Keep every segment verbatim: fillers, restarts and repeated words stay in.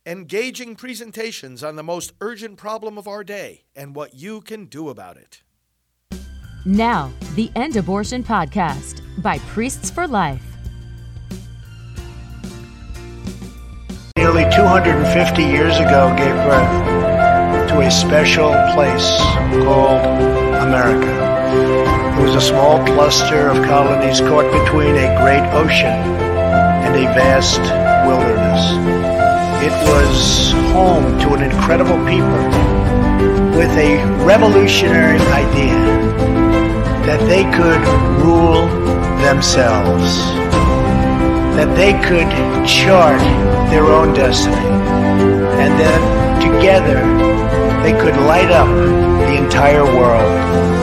engaging presentations on the most urgent problem of our day and what you can do about it. Now, the End Abortion Podcast by Priests for Life. Nearly two hundred fifty years ago gave birth to a special place called America. It was a small cluster of colonies caught between a great ocean and a vast wilderness. It was home to an incredible people with a revolutionary idea that they could rule themselves, that they could chart their own destiny, and then together they could light up the entire world.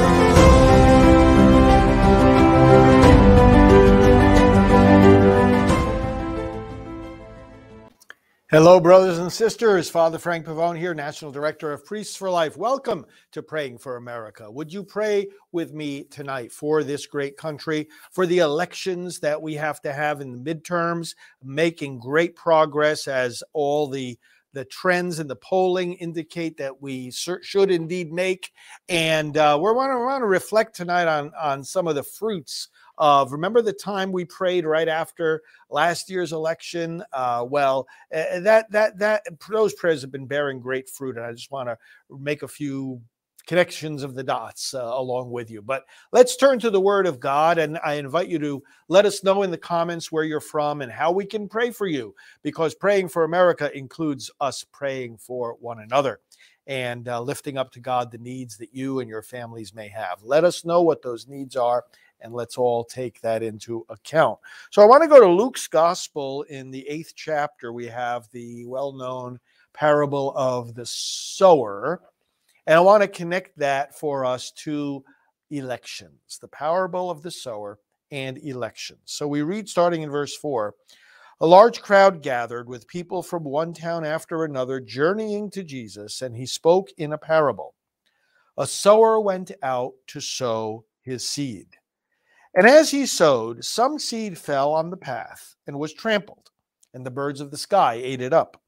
Hello, brothers and sisters. Father Frank Pavone here, National Director of Priests for Life. Welcome to Praying for America. Would you pray with me tonight for this great country, for the elections that we have to have in the midterms, making great progress as all the the trends in the polling indicate that we should indeed make. And uh, we want to want to reflect tonight on, on some of the fruits of, remember the time we prayed right after last year's election? Uh, well, uh, that that that those prayers have been bearing great fruit, and I just want to make a few connections of the dots uh, along with you. But let's turn to the Word of God, and I invite you to let us know in the comments where you're from and how we can pray for you, because praying for America includes us praying for one another and uh, lifting up to God the needs that you and your families may have. Let us know what those needs are, and let's all take that into account. So I want to go to Luke's Gospel. In the eighth chapter, we have the well-known parable of the sower. And I want to connect that for us to elections, the parable of the sower and elections. So we read starting in verse four, a large crowd gathered with people from one town after another, journeying to Jesus, and he spoke in a parable. A sower went out to sow his seed. And as he sowed, some seed fell on the path and was trampled, and the birds of the sky ate it up.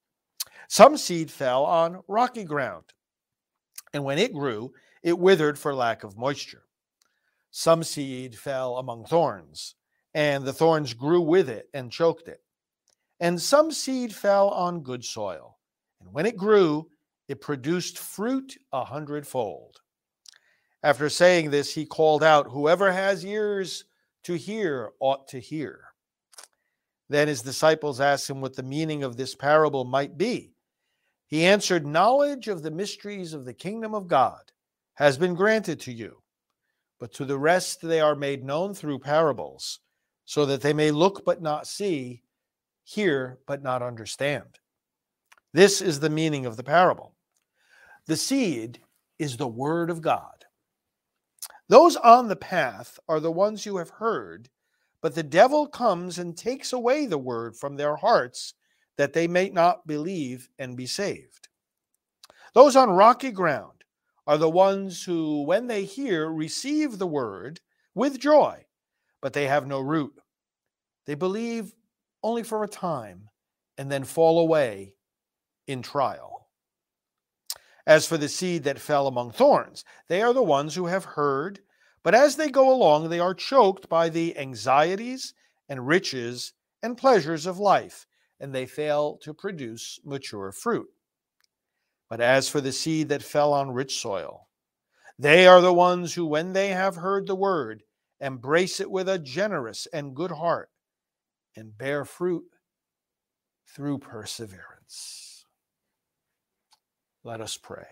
Some seed fell on rocky ground, and when it grew, it withered for lack of moisture. Some seed fell among thorns, and the thorns grew with it and choked it. And some seed fell on good soil, and when it grew, it produced fruit a hundredfold. After saying this, he called out, "Whoever has ears to hear ought to hear." Then his disciples asked him what the meaning of this parable might be. He answered, "Knowledge of the mysteries of the kingdom of God has been granted to you, but to the rest they are made known through parables, so that they may look but not see, hear but not understand." This is the meaning of the parable. The seed is the word of God. Those on the path are the ones who have heard, but the devil comes and takes away the word from their hearts, that they may not believe and be saved. Those on rocky ground are the ones who, when they hear, receive the word with joy, but they have no root. They believe only for a time and then fall away in trial. As for the seed that fell among thorns, they are the ones who have heard, but as they go along, they are choked by the anxieties and riches and pleasures of life, and they fail to produce mature fruit. But as for the seed that fell on rich soil, they are the ones who, when they have heard the word, embrace it with a generous and good heart, and bear fruit through perseverance. Let us pray.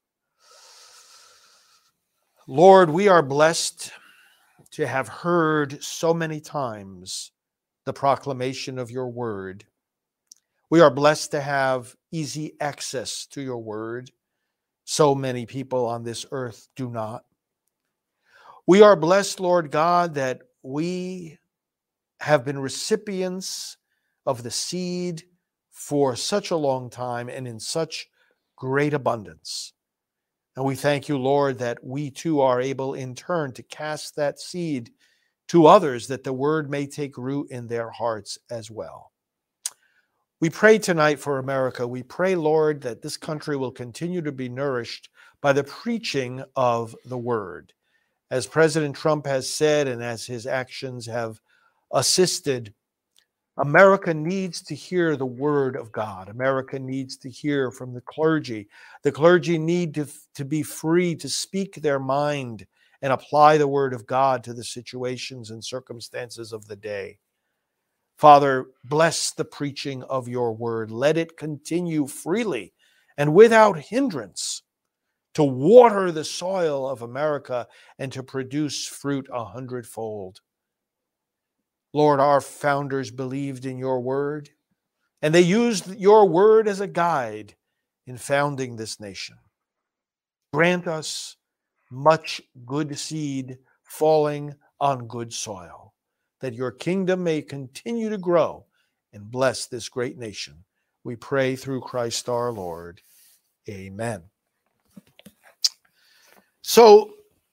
Lord, we are blessed to have heard so many times the proclamation of your word. We are blessed to have easy access to your word. So many people on this earth do not. We are blessed, Lord God, that we have been recipients of the seed for such a long time and in such great abundance. And we thank you, Lord, that we too are able in turn to cast that seed to others, that the word may take root in their hearts as well. We pray tonight for America. We pray, Lord, that this country will continue to be nourished by the preaching of the word. As President Trump has said, and as his actions have assisted, America needs to hear the word of God. America needs to hear from the clergy. The clergy need to, to be free to speak their mind and apply the word of God to the situations and circumstances of the day. Father, bless the preaching of your word. Let it continue freely and without hindrance to water the soil of America and to produce fruit a hundredfold. Lord, our founders believed in your word, and they used your word as a guide in founding this nation. Grant us much good seed falling on good soil, that your kingdom may continue to grow and bless this great nation. We pray through Christ our Lord. Amen. So,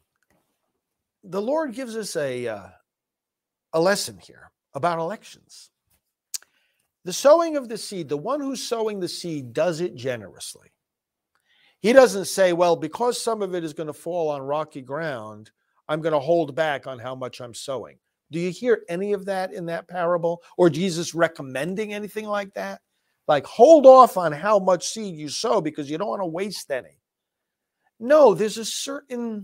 the Lord gives us a... Uh, a lesson here about elections. The sowing of the seed, the one who's sowing the seed does it generously. He doesn't say, well, because some of it is going to fall on rocky ground, I'm going to hold back on how much I'm sowing. Do you hear any of that in that parable? Or Jesus recommending anything like that? Like, hold off on how much seed you sow because you don't want to waste any. No, there's a certain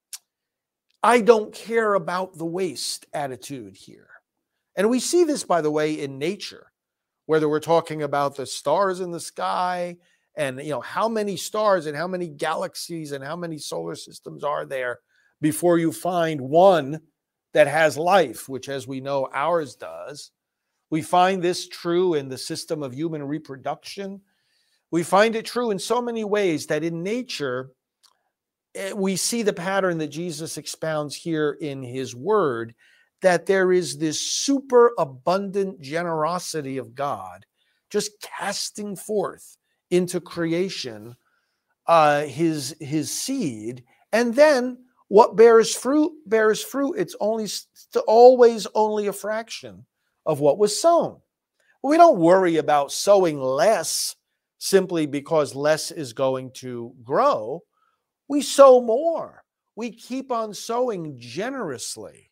I don't care about the waste attitude here. And we see this, by the way, in nature, whether we're talking about the stars in the sky and, you know, how many stars and how many galaxies and how many solar systems are there before you find one that has life, which, as we know, ours does. We find this true in the system of human reproduction. We find it true in so many ways that in nature, we see the pattern that Jesus expounds here in his word, that there is this super abundant generosity of God just casting forth into creation uh, his, his seed. And then what bears fruit bears fruit. It's only always only a fraction of what was sown. We don't worry about sowing less simply because less is going to grow. We sow more. We keep on sowing generously.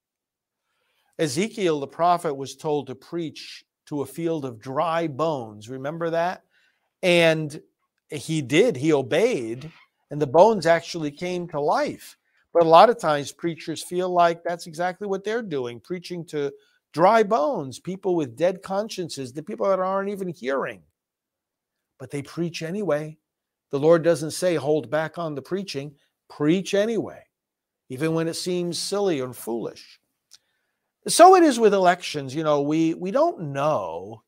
Ezekiel, the prophet, was told to preach to a field of dry bones. Remember that? And he did. He obeyed, and the bones actually came to life. But a lot of times preachers feel like that's exactly what they're doing, preaching to dry bones, people with dead consciences, the people that aren't even hearing. But they preach anyway. The Lord doesn't say hold back on the preaching. Preach anyway, even when it seems silly and foolish. So it is with elections. You know, we, we don't know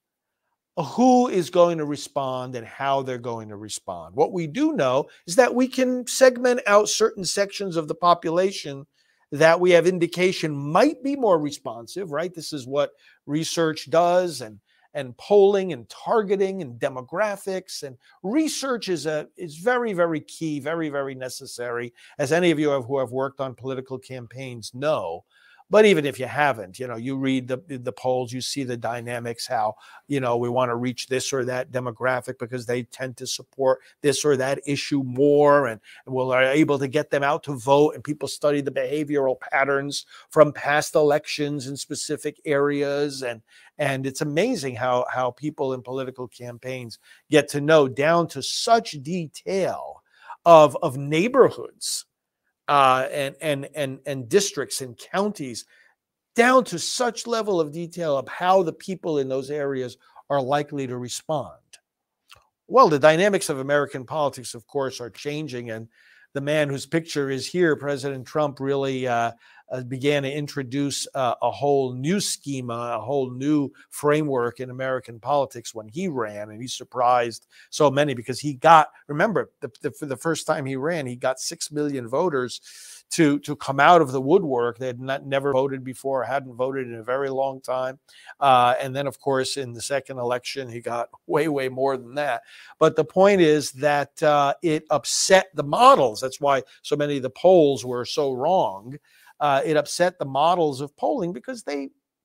who is going to respond and how they're going to respond. What we do know is that we can segment out certain sections of the population that we have indication might be more responsive, right? This is what research does, and and polling and targeting and demographics, and research is a is very, very key, very, very necessary, as any of you have, who have worked on political campaigns know. But even if you haven't, you know, you read the the polls, you see the dynamics, how, you know, we want to reach this or that demographic because they tend to support this or that issue more, and, and we're able to get them out to vote. And people study the behavioral patterns from past elections in specific areas. And and it's amazing how how people in political campaigns get to know down to such detail of of neighborhoods. Uh, and, and, and, and districts and counties, down to such level of detail of how the people in those areas are likely to respond. Well, the dynamics of American politics, of course, are changing. And the man whose picture is here, President Trump, really uh, uh, began to introduce uh, a whole new schema, a whole new framework in American politics when he ran. And he surprised so many because he got, remember, the, the, for the first time he ran, he got six million voters to, to come out of the woodwork. They had not, never voted before, hadn't voted in a very long time. Uh, and then, of course, in the second election, he got way, way more than that. But the point is that uh, it upset the models. That's why so many of the polls were so wrong. Uh, it upset the models of polling because they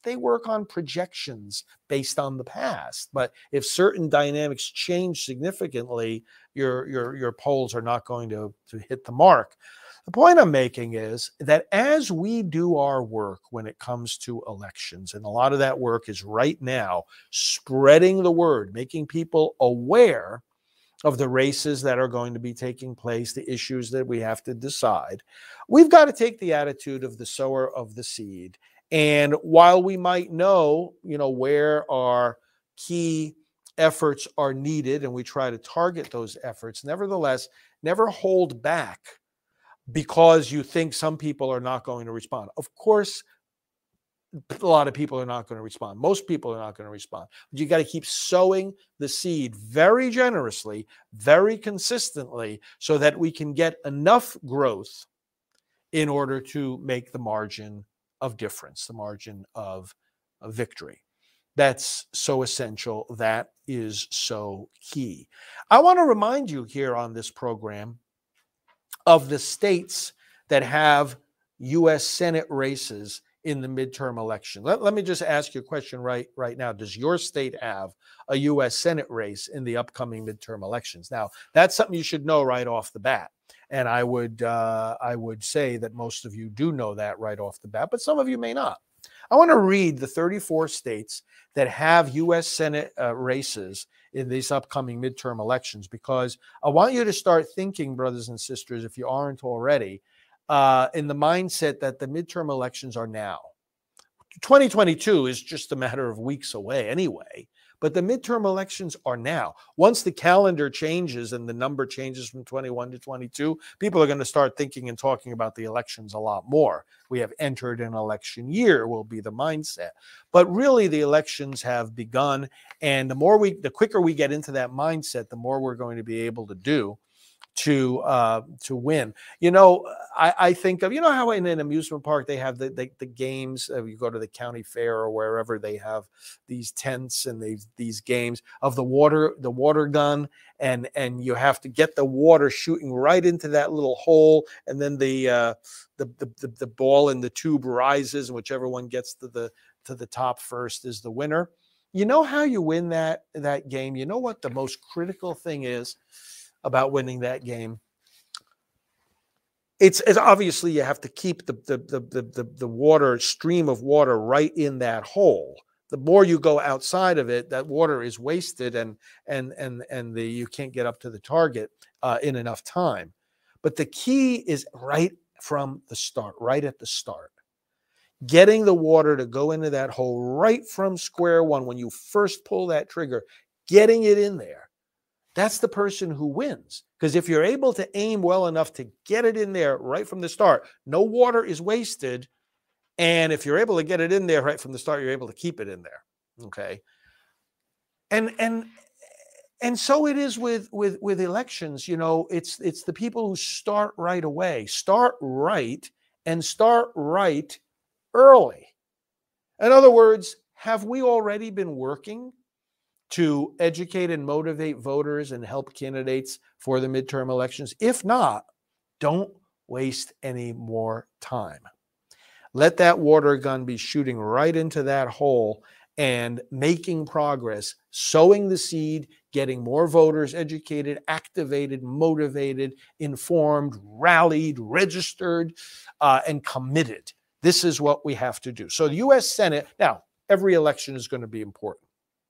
they work on projections based on the past. But if certain dynamics change significantly, your your your polls are not going to, to hit the mark. The point I'm making is that as we do our work when it comes to elections, and a lot of that work is right now spreading the word, making people aware of the races that are going to be taking place, the issues that we have to decide, we've got to take the attitude of the sower of the seed. And while we might know, you know, where our key efforts are needed, and we try to target those efforts, nevertheless, never hold back because you think some people are not going to respond. Of course, a lot of people are not going to respond. Most people are not going to respond. But you got to keep sowing the seed very generously, very consistently, so that we can get enough growth in order to make the margin of difference, the margin of, of victory. That's so essential. That is so key. I want to remind you here on this program of the states that have U S Senate races in the midterm election. Let, let me just ask you a question right, right now. Does your state have a U S Senate race in the upcoming midterm elections? Now, that's something you should know right off the bat. And I would, uh, I would say that most of you do know that right off the bat, but some of you may not. I want to read the thirty-four states that have U S Senate uh, races in these upcoming midterm elections, because I want you to start thinking, brothers and sisters, if you aren't already, uh, in the mindset that the midterm elections are now. twenty twenty-two is just a matter of weeks away anyway, but the midterm elections are now. Once the calendar changes and the number changes from twenty-one to twenty-two, people are going to start thinking and talking about the elections a lot more. We have entered an election year will be the mindset. But really the elections have begun, and the more we, the quicker we get into that mindset, the more we're going to be able to do to uh, to win. You know, I, I think of, you know how in an amusement park they have the the, the games, uh, you go to the county fair or wherever, they have these tents and these these games of the water, the water gun, and and you have to get the water shooting right into that little hole, and then the uh, the, the the the ball in the tube rises, and whichever one gets to the to the top first is the winner. You know how you win that that game? You know what the most critical thing is about winning that game? It's, it's obviously you have to keep the the, the the the water stream of water right in that hole. The more you go outside of it, that water is wasted, and and and and the you can't get up to the target uh, in enough time. But the key is right from the start, right at the start, getting the water to go into that hole right from square one when you first pull that trigger, getting it in there. That's the person who wins. Because if you're able to aim well enough to get it in there right from the start, no water is wasted. And if you're able to get it in there right from the start, you're able to keep it in there. Okay. And and and so it is with with with elections. You know, it's it's the people who start right away, start right, and start right early. In other words, have we already been working to educate and motivate voters and help candidates for the midterm elections? If not, don't waste any more time. Let that water gun be shooting right into that hole and making progress, sowing the seed, getting more voters educated, activated, motivated, informed, rallied, registered, uh, and committed. This is what we have to do. So the U S Senate, now, every election is going to be important.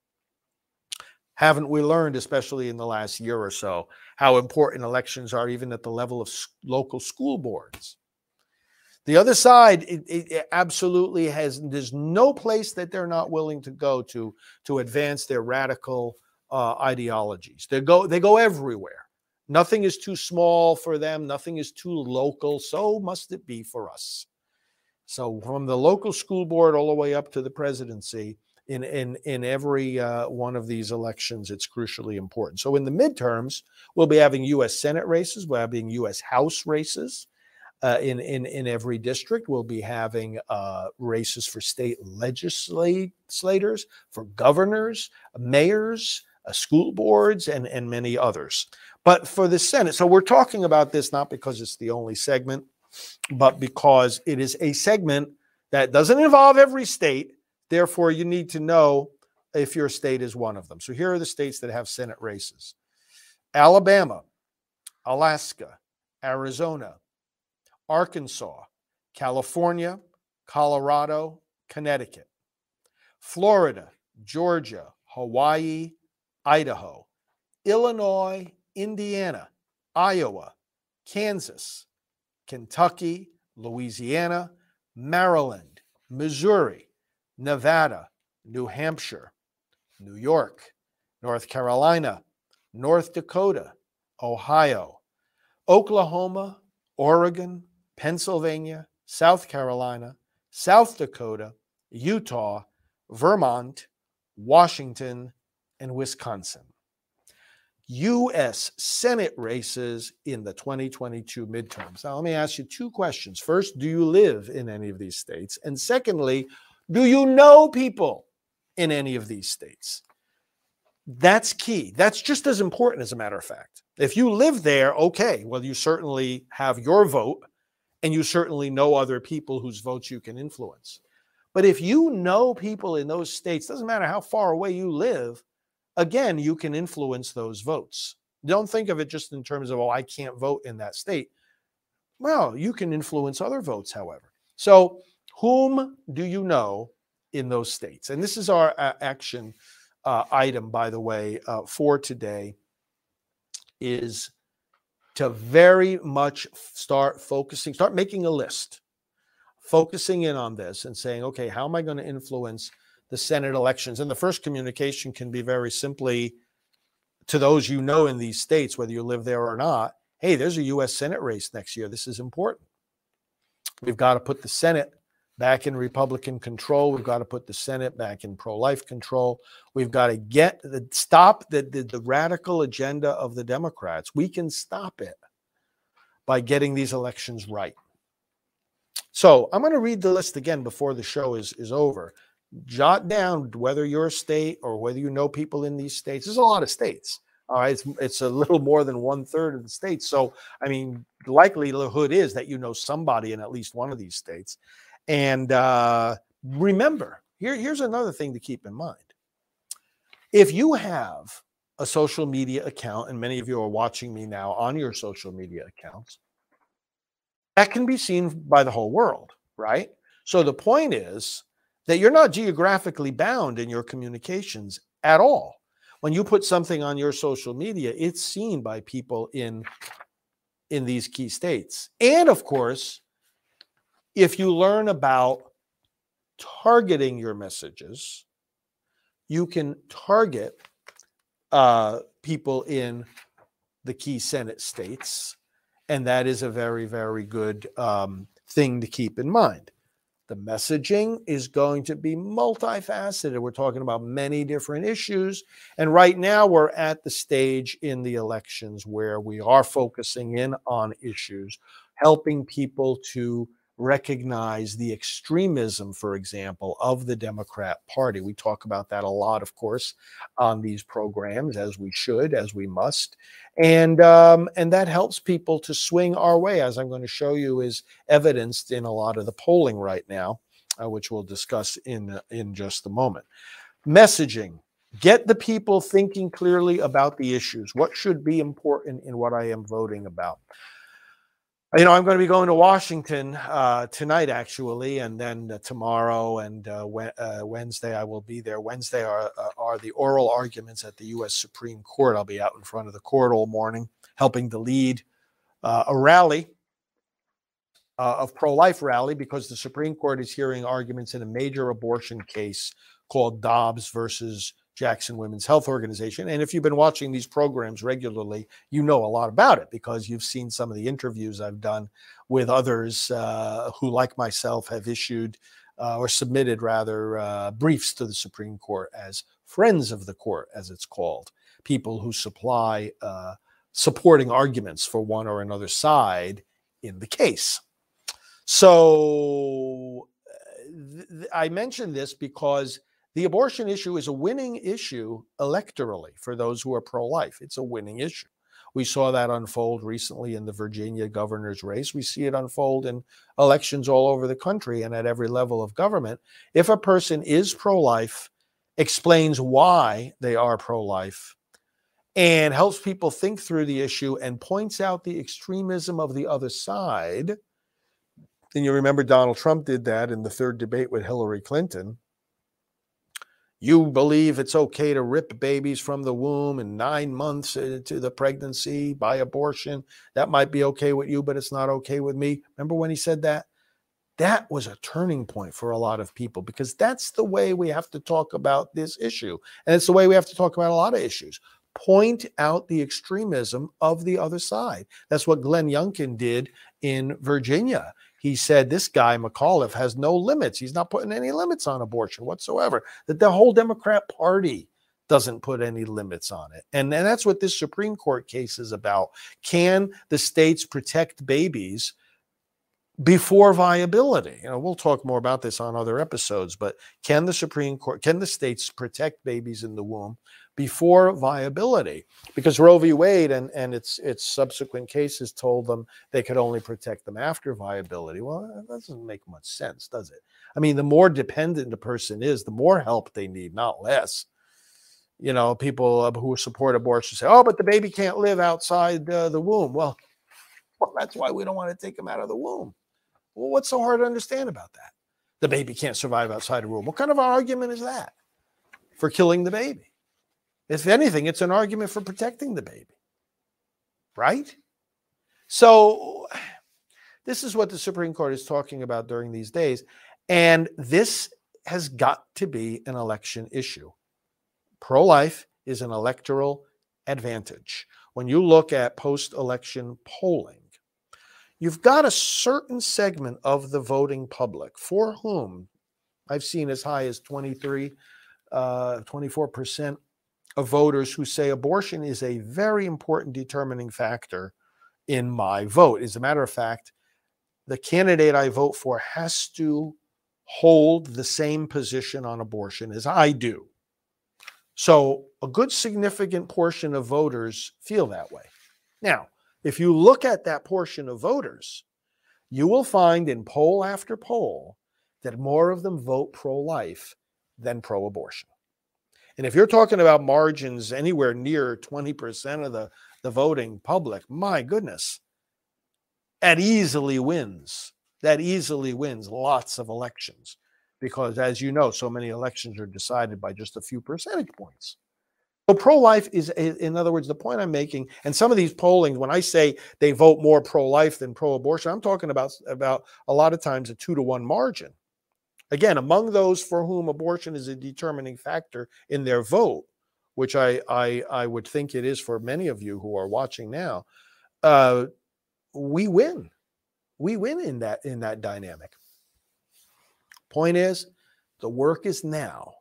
Haven't we learned, especially in the last year or so, how important elections are even at the level of local school boards? The other side, it, it absolutely has, there's no place that they're not willing to go to to advance their radical uh, ideologies. They go, they go everywhere. Nothing is too small for them. Nothing is too local. So must it be for us. So from the local school board all the way up to the presidency, In, in, in every uh, one of these elections, it's crucially important. So in the midterms, we'll be having U S Senate races. We'll be having U S House races uh, in, in, in every district. We'll be having uh, races for state legislators, for governors, mayors, uh, school boards, and, and many others. But for the Senate, so we're talking about this not because it's the only segment, but because it is a segment that doesn't involve every state, therefore, you need to know if your state is one of them. So here are the states that have Senate races: Alabama, Alaska, Arizona, Arkansas, California, Colorado, Connecticut, Florida, Georgia, Hawaii, Idaho, Illinois, Indiana, Iowa, Kansas, Kentucky, Louisiana, Maryland, Missouri, Nevada, New Hampshire, New York, North Carolina, North Dakota, Ohio, Oklahoma, Oregon, Pennsylvania, South Carolina, South Dakota, Utah, Vermont, Washington, and Wisconsin. U S Senate races in the twenty twenty-two midterms. Now, let me ask you two questions. First, do you live in any of these states? And secondly, do you know people in any of these states? That's key. That's just as important, as a matter of fact. If you live there, okay, well, you certainly have your vote, and you certainly know other people whose votes you can influence. But if you know people in those states, doesn't matter how far away you live, again, you can influence those votes. Don't think of it just in terms of, oh, I can't vote in that state. Well, you can influence other votes, however. So whom do you know in those states? And this is our uh, action uh, item, by the way, uh, for today, is to very much start focusing, start making a list, focusing in on this and saying, okay, how am I going to influence the Senate elections? And the first communication can be very simply to those you know in these states, whether you live there or not. Hey, there's a U S Senate race next year. This is important. We've got to put the Senate back in Republican control. We've got to put the Senate back in pro-life control. We've got to get the stop the, the, the radical agenda of the Democrats. We can stop it by getting these elections right. So I'm going to read the list again before the show is, is over. Jot down whether your state or whether you know people in these states. There's a lot of states. All right, it's, it's a little more than one third of the states. So, I mean, the likelihood is that you know somebody in at least one of these states. And uh, remember, here, here's another thing to keep in mind. If you have a social media account, and many of you are watching me now on your social media accounts, that can be seen by the whole world, right? So the point is that you're not geographically bound in your communications at all. When you put something on your social media, it's seen by people in, in these key states. And of course, if you learn about targeting your messages, you can target uh, people in the key Senate states. And that is a very, very good um, thing to keep in mind. The messaging is going to be multifaceted. We're talking about many different issues. And right now we're at the stage in the elections where we are focusing in on issues, helping people to recognize the extremism, for example, of the Democrat Party. We talk about that a lot, of course, on these programs, as we should, as we must. And um, and that helps people to swing our way, as I'm going to show you is evidenced in a lot of the polling right now, uh, which we'll discuss in, in just a moment. Messaging. Get the people thinking clearly about the issues. What should be important in what I am voting about? You know, I'm going to be going to Washington uh, tonight, actually, and then uh, tomorrow and uh, we- uh, Wednesday I will be there. Wednesday are, uh, are the oral arguments at the U S Supreme Court. I'll be out in front of the court all morning, helping to lead uh, a rally, uh, of pro-life rally, because the Supreme Court is hearing arguments in a major abortion case called Dobbs versus Jackson Women's Health Organization. And if you've been watching these programs regularly, you know a lot about it because you've seen some of the interviews I've done with others uh, who, like myself, have issued uh, or submitted rather uh, briefs to the Supreme Court as friends of the court, as it's called, people who supply uh, supporting arguments for one or another side in the case. So th- th- I mention this because the abortion issue is a winning issue electorally for those who are pro-life. It's a winning issue. We saw that unfold recently in the Virginia governor's race. We see it unfold in elections all over the country and at every level of government. If a person is pro-life, explains why they are pro-life, and helps people think through the issue and points out the extremism of the other side, and you remember Donald Trump did that in the third debate with Hillary Clinton. You believe it's okay to rip babies from the womb in nine months into the pregnancy by abortion. That might be okay with you, but it's not okay with me. Remember when he said that? That was a turning point for a lot of people, because that's the way we have to talk about this issue. And it's the way we have to talk about a lot of issues. Point out the extremism of the other side. That's what Glenn Youngkin did in Virginia. He said this guy, McAuliffe, has no limits. He's not putting any limits on abortion whatsoever. That the whole Democrat Party doesn't put any limits on it. And, and that's what this Supreme Court case is about. Can the states protect babies before viability? You know, we'll talk more about this on other episodes, but can the Supreme Court, can the states protect babies in the womb before viability? Because Roe v. Wade and, and its its subsequent cases told them they could only protect them after viability. Well, that doesn't make much sense, does it? I mean, the more dependent a person is, the more help they need, not less. You know, people who support abortion say, oh, but the baby can't live outside uh, the womb. Well, well, that's why we don't want to take them out of the womb. Well, what's so hard to understand about that? The baby can't survive outside the womb. What kind of argument is that for killing the baby? If anything, it's an argument for protecting the baby, right? So this is what the Supreme Court is talking about during these days. And this has got to be an election issue. Pro-life is an electoral advantage. When you look at post-election polling, you've got a certain segment of the voting public for whom I've seen as high as twenty-three, uh, twenty-four percent of voters who say abortion is a very important determining factor in my vote. As a matter of fact, the candidate I vote for has to hold the same position on abortion as I do. So a good significant portion of voters feel that way. Now, if you look at that portion of voters, you will find in poll after poll that more of them vote pro-life than pro-abortion. And if you're talking about margins anywhere near twenty percent of the, the voting public, my goodness, that easily wins. That easily wins lots of elections. Because as you know, so many elections are decided by just a few percentage points. So pro-life is, in other words, the point I'm making, and some of these pollings, when I say they vote more pro-life than pro-abortion, I'm talking about, about a lot of times a two to one margin. Again, among those for whom abortion is a determining factor in their vote, which I, I, I would think it is for many of you who are watching now, uh, we win. We win in that, in that dynamic. Point is, the work is now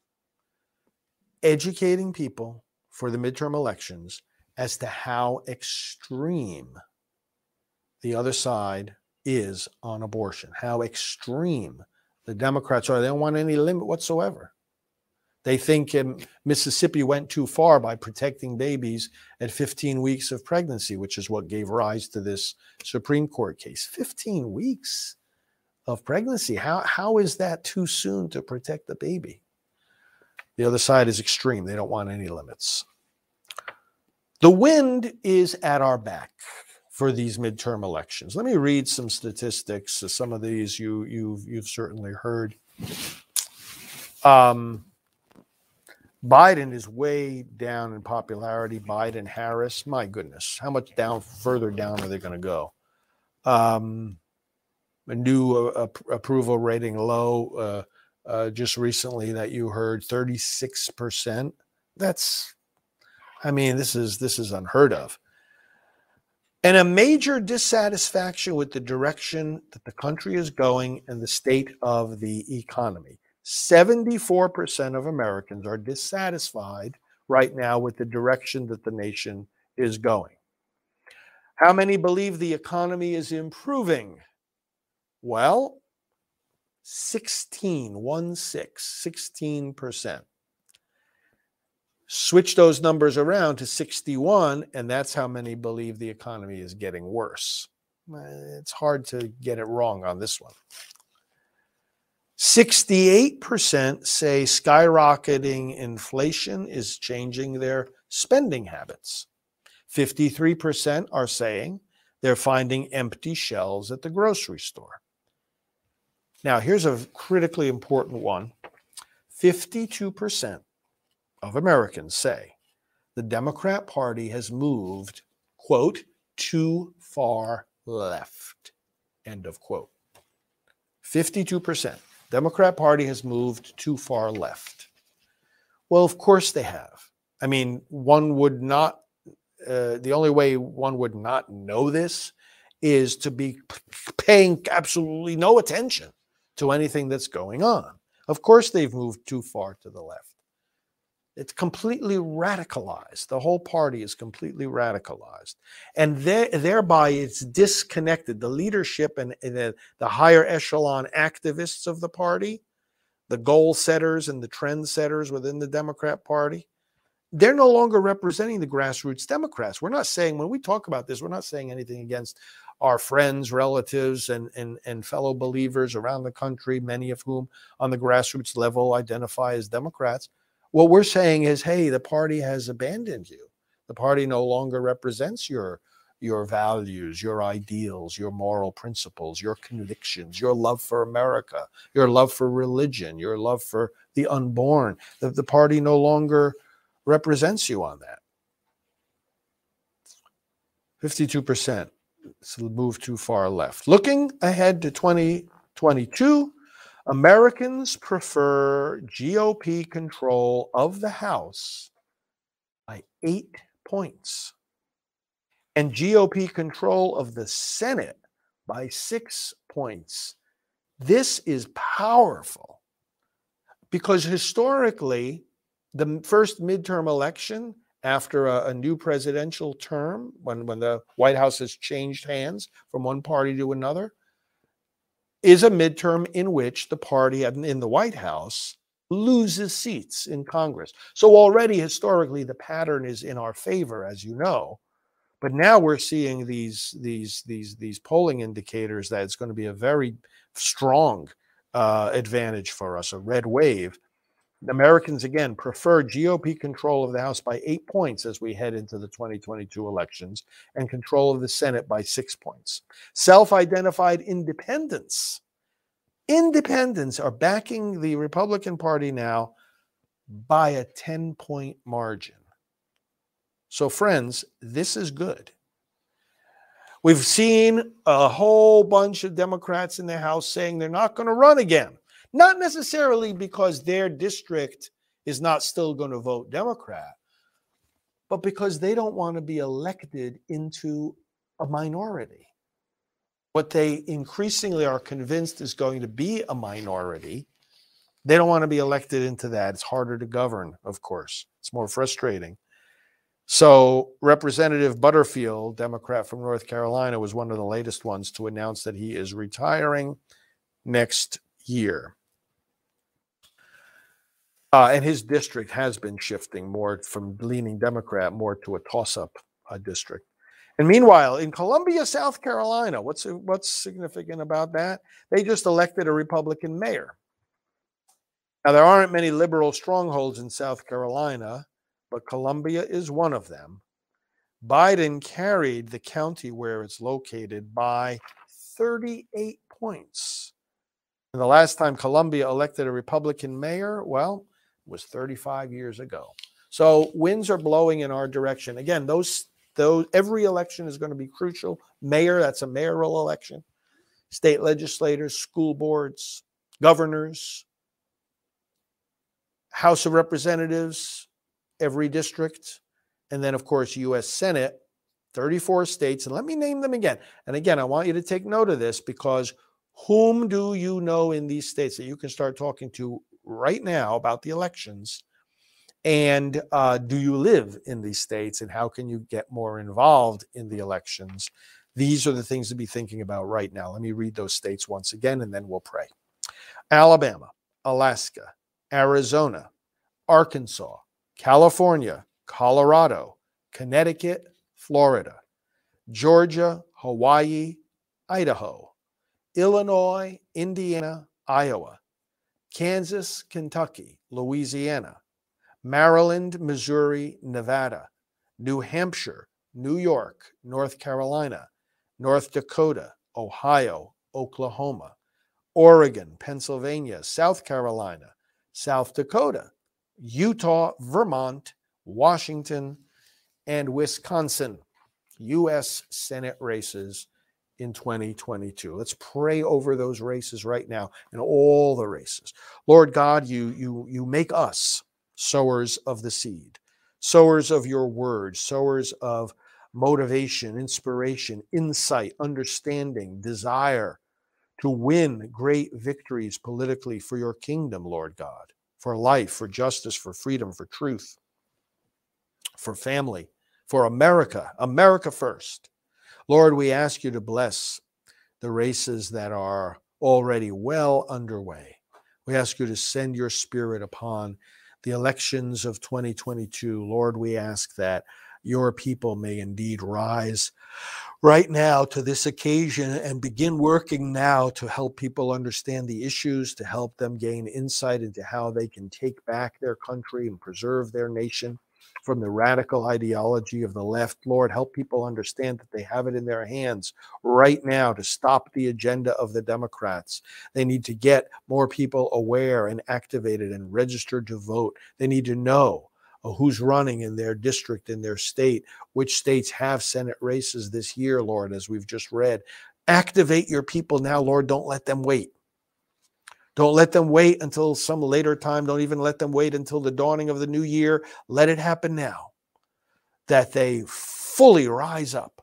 educating people for the midterm elections as to how extreme the other side is on abortion, how extreme the Democrats are. They don't want any limit whatsoever. They think um, Mississippi went too far by protecting babies at fifteen weeks of pregnancy, which is what gave rise to this Supreme Court case. fifteen weeks of pregnancy. How, how is that too soon to protect the baby? The other side is extreme. They don't want any limits. The wind is at our back for these midterm elections. Let me read some statistics. Some of these you, you've, you've certainly heard. Um, Biden is way down in popularity. Biden, Harris, my goodness, how much down, further down are they going to go? Um, a new uh, approval rating low. Uh, uh, just recently that you heard thirty-six percent. That's, I mean, this is this is unheard of. And a major dissatisfaction with the direction that the country is going and the state of the economy. seventy-four percent of Americans are dissatisfied right now with the direction that the nation is going. How many believe the economy is improving? Well, sixteen, one six, sixteen percent. Switch those numbers around to sixty-one, and that's how many believe the economy is getting worse. It's hard to get it wrong on this one. sixty-eight percent say skyrocketing inflation is changing their spending habits. fifty-three percent are saying they're finding empty shelves at the grocery store. Now, here's a critically important one. fifty-two percent of Americans say the Democrat Party has moved, quote, too far left, end of quote. fifty-two percent. Democrat Party has moved too far left. Well, of course they have. I mean, one would not, uh, the only way one would not know this is to be paying absolutely no attention to anything that's going on. Of course they've moved too far to the left. It's completely radicalized. The whole party is completely radicalized. And there, thereby it's disconnected. The leadership and, and the, the higher echelon activists of the party, the goal setters and the trend setters within the Democrat Party, they're no longer representing the grassroots Democrats. We're not saying, when we talk about this, we're not saying anything against our friends, relatives, and, and, and fellow believers around the country, many of whom on the grassroots level identify as Democrats. What we're saying is, hey, the party has abandoned you. The party no longer represents your, your values, your ideals, your moral principles, your convictions, your love for America, your love for religion, your love for the unborn. The, the party no longer represents you on that. fifty-two percent. It's moved too far left. Looking ahead to twenty twenty-two, Americans prefer G O P control of the House by eight points and G O P control of the Senate by six points. This is powerful because historically, the first midterm election after a, a new presidential term, when, when the White House has changed hands from one party to another, is a midterm in which the party in the White House loses seats in Congress. So already historically, the pattern is in our favor, as you know. But now we're seeing these, these, these, these polling indicators that it's going to be a very strong uh, advantage for us, a red wave. Americans, again, prefer G O P control of the House by eight points as we head into the twenty twenty-two elections, and control of the Senate by six points. Self-identified independents. Independents are backing the Republican Party now by a ten-point margin. So, friends, this is good. We've seen a whole bunch of Democrats in the House saying they're not going to run again. Not necessarily because their district is not still going to vote Democrat, but because they don't want to be elected into a minority. What they increasingly are convinced is going to be a minority, they don't want to be elected into that. It's harder to govern, of course. It's more frustrating. So Representative Butterfield, Democrat from North Carolina, was one of the latest ones to announce that he is retiring next year. Uh, and his district has been shifting more from leaning Democrat more to a toss-up uh, district. And meanwhile, in Columbia, South Carolina, what's what's significant about that? They just elected a Republican mayor. Now, there aren't many liberal strongholds in South Carolina, but Columbia is one of them. Biden carried the county where it's located by thirty-eight points. And the last time Columbia elected a Republican mayor, well, was thirty-five years ago. So winds are blowing in our direction. Again, those, those every election is going to be crucial. Mayor, that's a mayoral election. State legislators, school boards, governors, House of Representatives, every district, and then, of course, U S Senate, thirty-four states. And let me name them again. And again, I want you to take note of this, because whom do you know in these states that you can start talking to right now about the elections? And uh, do you live in these states, and how can you get more involved in the elections? These are the things to be thinking about right now. Let me read those states once again, and then we'll pray. Alabama, Alaska, Arizona, Arkansas, California, Colorado, Connecticut, Florida, Georgia, Hawaii, Idaho, Illinois, Indiana, Iowa, Kansas, Kentucky, Louisiana, Maryland, Missouri, Nevada, New Hampshire, New York, North Carolina, North Dakota, Ohio, Oklahoma, Oregon, Pennsylvania, South Carolina, South Dakota, Utah, Vermont, Washington, and Wisconsin. U S Senate races in twenty twenty-two. Let's pray over those races right now and all the races. Lord God, you, you, you make us sowers of the seed, sowers of your word, sowers of motivation, inspiration, insight, understanding, desire to win great victories politically for your kingdom, Lord God, for life, for justice, for freedom, for truth, for family, for America, America first. Lord, we ask you to bless the races that are already well underway. We ask you to send your spirit upon the elections of twenty twenty-two. Lord, we ask that your people may indeed rise right now to this occasion and begin working now to help people understand the issues, to help them gain insight into how they can take back their country and preserve their nation from the radical ideology of the left. Lord, help people understand that they have it in their hands right now to stop the agenda of the Democrats. They need to get more people aware and activated and registered to vote. They need to know who's running in their district, in their state, which states have Senate races this year, Lord, as we've just read. Activate your people now, Lord. Don't let them wait. Don't let them wait until some later time. Don't even let them wait until the dawning of the new year. Let it happen now, that they fully rise up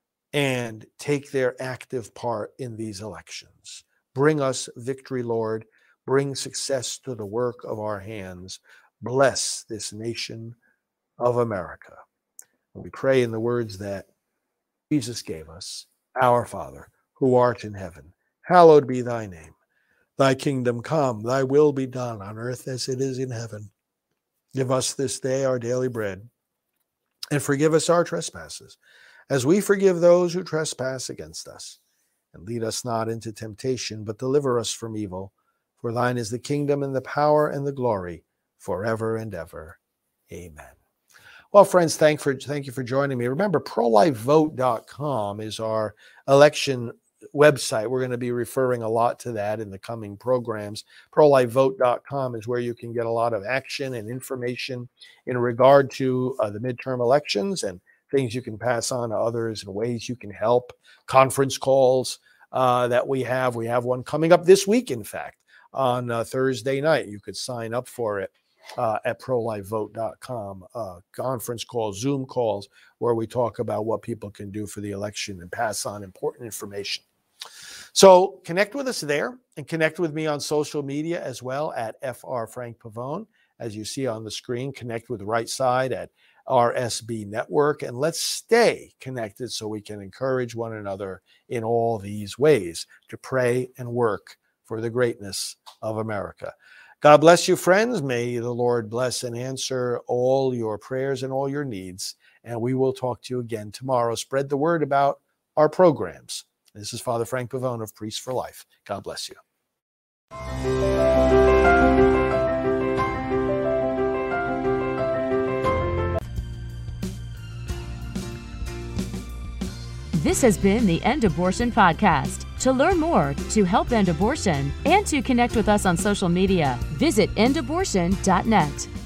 and take their active part in these elections. Bring us victory, Lord. Bring success to the work of our hands. Bless this nation of America. And we pray in the words that Jesus gave us, Our Father, who art in heaven, hallowed be thy name. Thy kingdom come, thy will be done on earth as it is in heaven. Give us this day our daily bread, and forgive us our trespasses, as we forgive those who trespass against us. And lead us not into temptation, but deliver us from evil. For thine is the kingdom and the power and the glory forever and ever. Amen. Well, friends, thank, for, thank you for joining me. Remember, pro life vote dot com is our election website. We're going to be referring a lot to that in the coming programs. pro life vote dot com is where you can get a lot of action and information in regard to uh, the midterm elections and things you can pass on to others and ways you can help. Conference calls uh, that we have. We have one coming up this week, in fact, on uh, Thursday night. You could sign up for it uh, at pro life vote dot com. Uh, conference calls, Zoom calls, where we talk about what people can do for the election and pass on important information. So connect with us there and connect with me on social media as well at F R Frank Pavone. As you see on the screen, connect with Right Side at R S B Network, and let's stay connected so we can encourage one another in all these ways to pray and work for the greatness of America. God bless you, friends. May the Lord bless and answer all your prayers and all your needs. And we will talk to you again tomorrow. Spread the word about our programs. This is Father Frank Pavone of Priests for Life. God bless you. This has been the End Abortion Podcast. To learn more, to help end abortion, and to connect with us on social media, visit end abortion dot net.